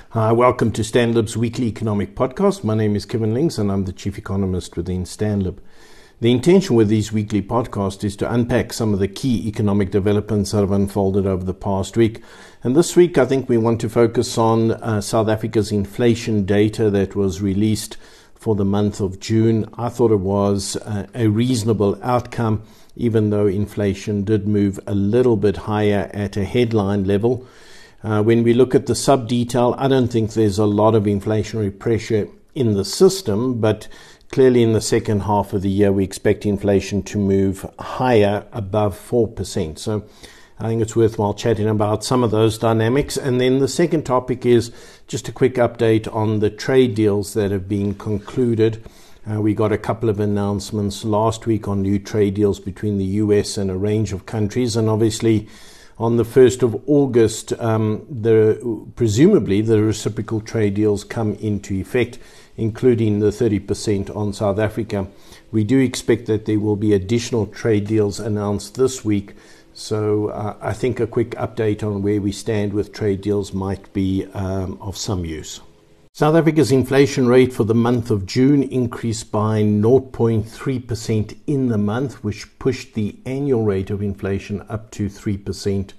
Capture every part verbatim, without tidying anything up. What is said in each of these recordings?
Hi, welcome to Stanlib's weekly economic podcast. My name is Kevin Links and I'm the chief economist within Stanlib. The intention with these weekly podcasts is to unpack some of the key economic developments that have unfolded over the past week. And this week, I think we want to focus on uh, South Africa's inflation data that was released for the month of June. I thought it was uh, a reasonable outcome, even though inflation did move a little bit higher at a headline level. Uh, when we look at the sub-detail, I don't think there's a lot of inflationary pressure in the system, but clearly in the second half of the year, we expect inflation to move higher above four percent. So I think it's worthwhile chatting about some of those dynamics. And then the second topic is just a quick update on the trade deals that have been concluded. Uh, we got a couple of announcements last week on new trade deals between the U S and a range of countries. And obviously, on the first of August, um, the, presumably the reciprocal trade deals come into effect, including the thirty percent on South Africa. We do expect that there will be additional trade deals announced this week. So uh, I think a quick update on where we stand with trade deals might be um, of some use. South Africa's inflation rate for the month of June increased by zero point three percent in the month, which pushed the annual rate of inflation up to three percent.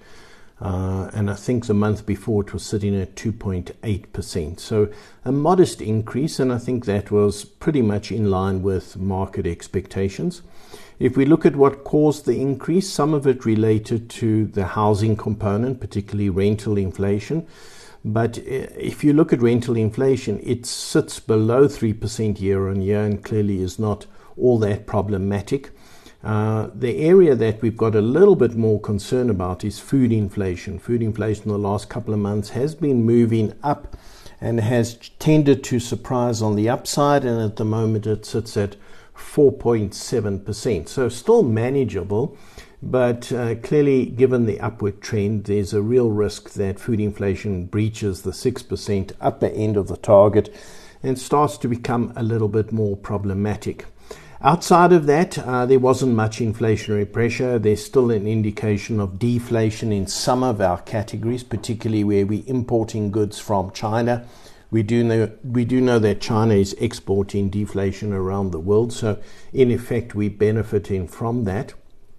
Uh, and I think the month before it was sitting at two point eight percent. So a modest increase, and I think that was pretty much in line with market expectations. If we look at what caused the increase, some of it related to the housing component, particularly rental inflation. But if you look at rental inflation, it sits below three percent year on year and clearly is not all that problematic. Uh, the area that we've got a little bit more concern about is food inflation. Food inflation in the last couple of months has been moving up and has tended to surprise on the upside, and at the moment it sits at four point seven percent. So still manageable. But uh, clearly, given the upward trend, there's a real risk that food inflation breaches the six percent upper end of the target and starts to become a little bit more problematic. Outside of that, uh, there wasn't much inflationary pressure. There's still an indication of deflation in some of our categories, particularly where we're importing goods from China. We do know we do know that China is exporting deflation around the world, so in effect, we're benefiting from that.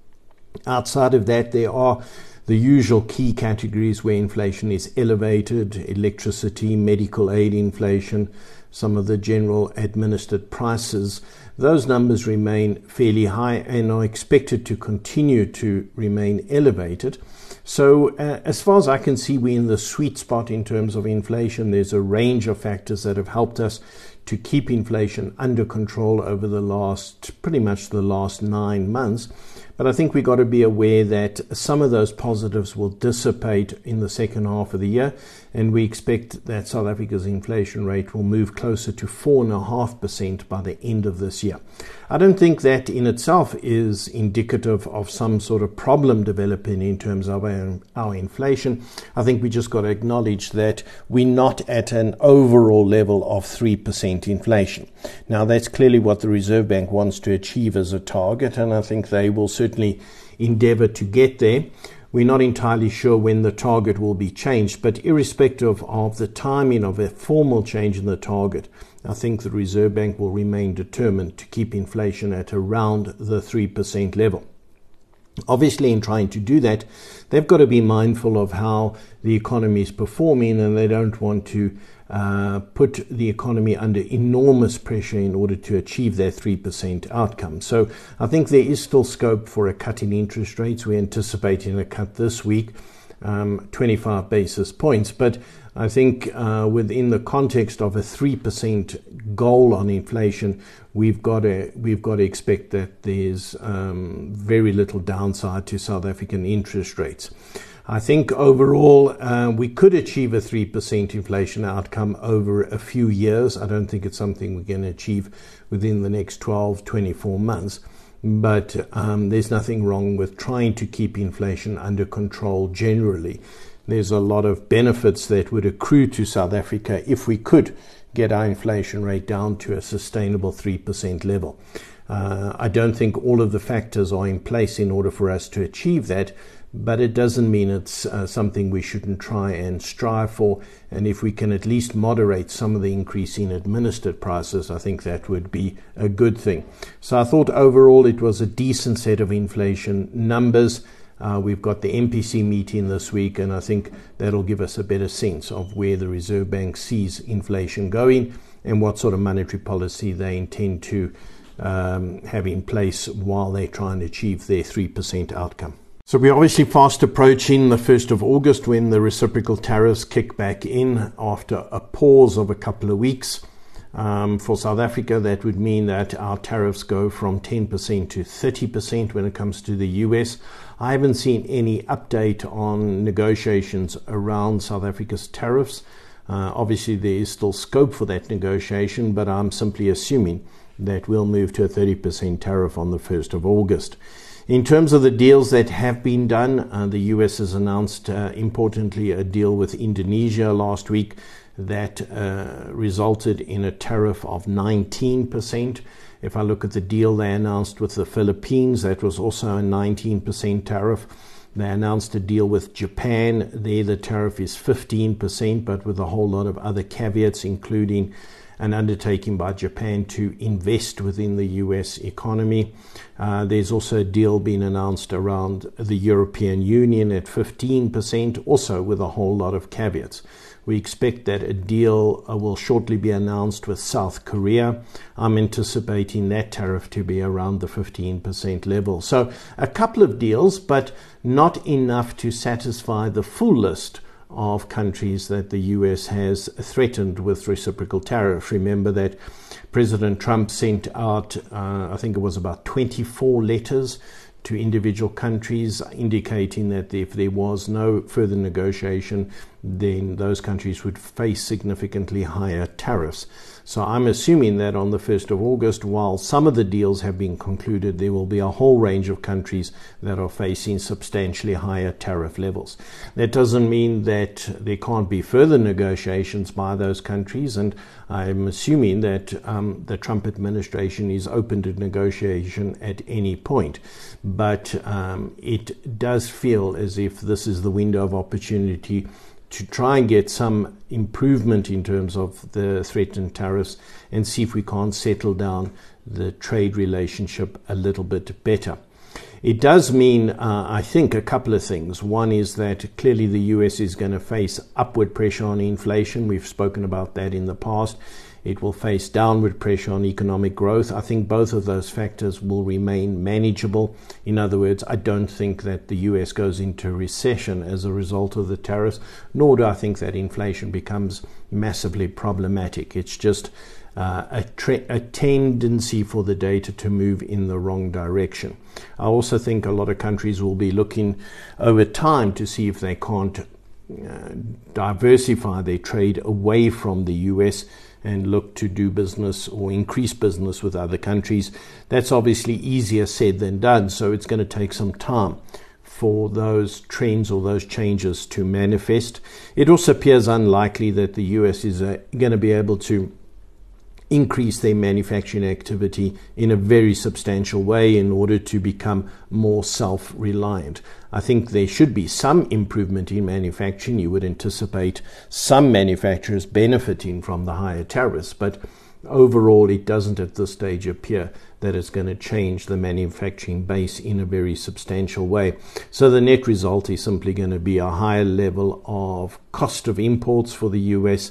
Outside of that, there are the usual key categories where inflation is elevated: electricity, medical aid inflation, some of the general administered prices. Those numbers remain fairly high and are expected to continue to remain elevated. So uh, as far as I can see, we're in the sweet spot in terms of inflation. There's a range of factors that have helped us to keep inflation under control over the last, pretty much the last nine months. But I think we've got to be aware that some of those positives will dissipate in the second half of the year, and we expect that South Africa's inflation rate will move closer to four point five percent by the end of this year. I don't think that in itself is indicative of some sort of problem developing in terms of our, our inflation. I think we just got to acknowledge that we're not at an overall level of three percent inflation. Now, that's clearly what the Reserve Bank wants to achieve as a target, and I think they will certainly endeavor to get there. We're not entirely sure when the target will be changed, but irrespective of the timing of a formal change in the target, I think the Reserve Bank will remain determined to keep inflation at around the three percent level. Obviously, in trying to do that, they've got to be mindful of how the economy is performing, and they don't want to uh, put the economy under enormous pressure in order to achieve their three percent outcome. So I think there is still scope for a cut in interest rates. We're anticipating a cut this week, um, twenty-five basis points. But I think uh, within the context of a three percent goal on inflation, we've got to we've got to expect that there's um, very little downside to South African interest rates. I think overall uh, we could achieve a three percent inflation outcome over a few years. I don't think it's something we're going to achieve within the next twelve, twenty-four months. But um, there's nothing wrong with trying to keep inflation under control generally. There's a lot of benefits that would accrue to South Africa if we could get our inflation rate down to a sustainable three percent level. Uh, I don't think all of the factors are in place in order for us to achieve that, but it doesn't mean it's uh, something we shouldn't try and strive for. And if we can at least moderate some of the increase in administered prices, I think that would be a good thing. So I thought overall it was a decent set of inflation numbers. Uh, we've got the M P C meeting this week, and I think that'll give us a better sense of where the Reserve Bank sees inflation going and what sort of monetary policy they intend to um, have in place while they try and achieve their three percent outcome. So we're obviously fast approaching the first of August when the reciprocal tariffs kick back in after a pause of a couple of weeks. Um, for South Africa, that would mean that our tariffs go from ten percent to thirty percent when it comes to the U S. I haven't seen any update on negotiations around South Africa's tariffs. Uh, obviously, there is still scope for that negotiation, but I'm simply assuming that we'll move to a thirty percent tariff on the first of August. In terms of the deals that have been done, uh, the U S has announced, uh, importantly, a deal with Indonesia last week that uh, resulted in a tariff of nineteen percent. If I look at the deal they announced with the Philippines, that was also a nineteen percent tariff. They announced a deal with Japan. There the tariff is fifteen percent, but with a whole lot of other caveats, including an undertaking by Japan to invest within the U S economy. Uh, there's also a deal being announced around the European Union at fifteen percent, also with a whole lot of caveats. We expect that a deal uh, will shortly be announced with South Korea. I'm anticipating that tariff to be around the fifteen percent level. So a couple of deals, but not enough to satisfy the full list of countries that the U S has threatened with reciprocal tariffs. Remember that President Trump sent out, uh, I think it was about twenty-four letters to individual countries indicating that if there was no further negotiation, then those countries would face significantly higher tariffs. So I'm assuming that on the first of August, while some of the deals have been concluded, there will be a whole range of countries that are facing substantially higher tariff levels. That doesn't mean that there can't be further negotiations by those countries, and I'm assuming that um, the Trump administration is open to negotiation at any point. But um, it does feel as if this is the window of opportunity to try and get some improvement in terms of the threatened tariffs and see if we can't settle down the trade relationship a little bit better. It does mean, uh, I think, a couple of things. One is that clearly the U S is going to face upward pressure on inflation. We've spoken about that in the past. It will face downward pressure on economic growth. I think both of those factors will remain manageable. In other words, I don't think that the U S goes into recession as a result of the tariffs, nor do I think that inflation becomes massively problematic. It's just uh, a, tre- a tendency for the data to move in the wrong direction. I also think a lot of countries will be looking over time to see if they can't uh, diversify their trade away from the U S and look to do business or increase business with other countries. That's obviously easier said than done, so it's going to take some time for those trends or those changes to manifest. It also appears unlikely that the U S is uh, going to be able to increase their manufacturing activity in a very substantial way in order to become more self-reliant. I think there should be some improvement in manufacturing. You would anticipate some manufacturers benefiting from the higher tariffs, but overall it doesn't at this stage appear that it's going to change the manufacturing base in a very substantial way. So the net result is simply going to be a higher level of cost of imports for the U S,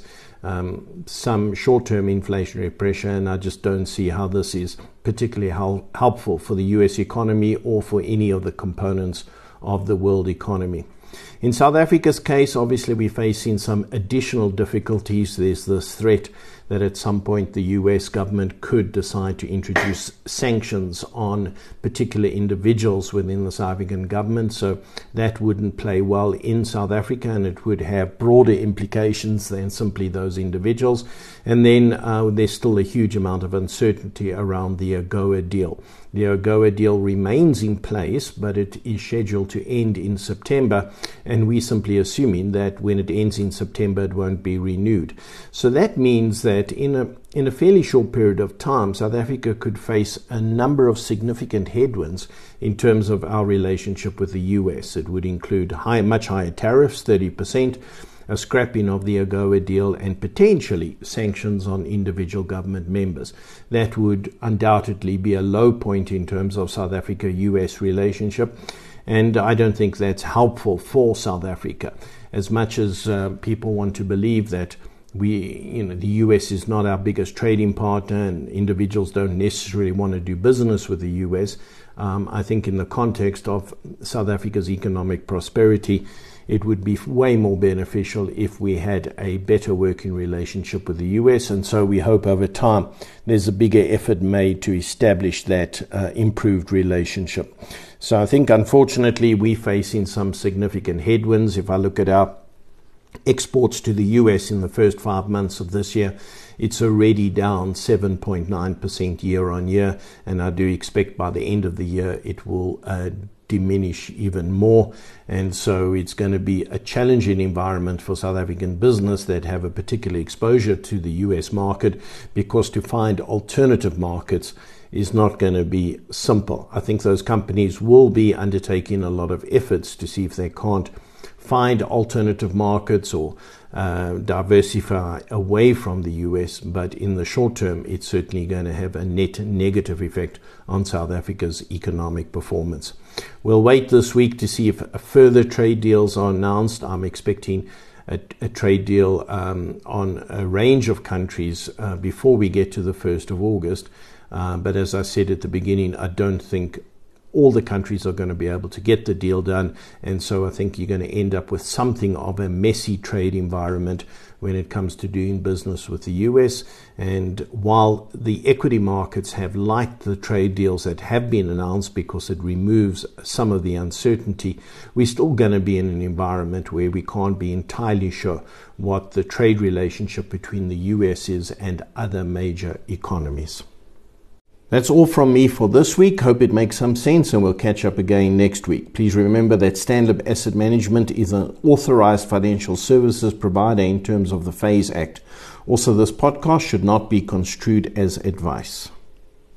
Um, some short-term inflationary pressure, and I just don't see how this is particularly hel- helpful for the U S economy or for any of the components of the world economy. In South Africa's case, obviously we're facing some additional difficulties. There's this threat that at some point the U S government could decide to introduce sanctions on particular individuals within the South African government. So that wouldn't play well in South Africa, and it would have broader implications than simply those individuals. And then uh, there's still a huge amount of uncertainty around the AGOA deal. The AGOA deal remains in place, but it is scheduled to end in September, and we're simply assuming that when it ends in September, it won't be renewed. So that means that that in a in a fairly short period of time, South Africa could face a number of significant headwinds in terms of our relationship with the U S. It would include high, much higher tariffs, thirty percent, a scrapping of the AGOA deal, and potentially sanctions on individual government members. That would undoubtedly be a low point in terms of South Africa-U S relationship, and I don't think that's helpful for South Africa. As much as uh, people want to believe that we, you know, the U S is not our biggest trading partner and individuals don't necessarily want to do business with the U S, um, I think in the context of South Africa's economic prosperity, it would be way more beneficial if we had a better working relationship with the U S, and so we hope over time there's a bigger effort made to establish that uh, improved relationship. So I think unfortunately we're facing some significant headwinds. If I look at our exports to the U S in the first five months of this year, it's already down seven point nine percent year on year, and I do expect by the end of the year it will uh, diminish even more, and so it's going to be a challenging environment for South African business that have a particular exposure to the U S market, because to find alternative markets is not going to be simple. I think those companies will be undertaking a lot of efforts to see if they can't find alternative markets or uh, diversify away from the U S, but in the short term it's certainly going to have a net negative effect on South Africa's economic performance. We'll wait this week to see if further trade deals are announced. I'm expecting a, a trade deal um, on a range of countries uh, before we get to the first of August, uh, but as I said at the beginning, I don't think all the countries are going to be able to get the deal done, and so I think you're going to end up with something of a messy trade environment when it comes to doing business with the U S. And while the equity markets have liked the trade deals that have been announced because it removes some of the uncertainty, we're still going to be in an environment where we can't be entirely sure what the trade relationship between the U S is and other major economies. That's all from me for this week. Hope it makes some sense, and we'll catch up again next week. Please remember that STANLIB Asset Management is an authorized financial services provider in terms of the FASE Act. Also, this podcast should not be construed as advice.